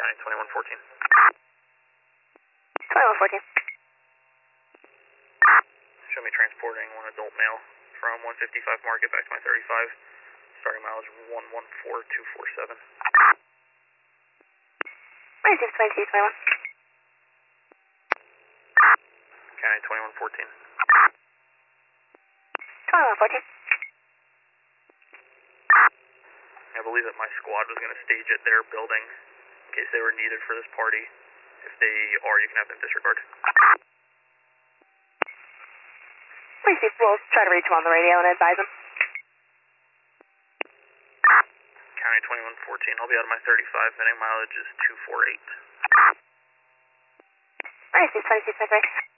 County 2114. 2114. Show me transporting one adult male from 155 Market back to my 35. Starting mileage 114247. 262221. County 2114. 2114. I believe that my squad was going to stage at their building in case they were needed for this party. If they are, you can have them disregard. Receive, we'll try to reach him on the radio and advise him. County 2114. I'll be out of my 35. Minute mileage is 248. Receive 2623.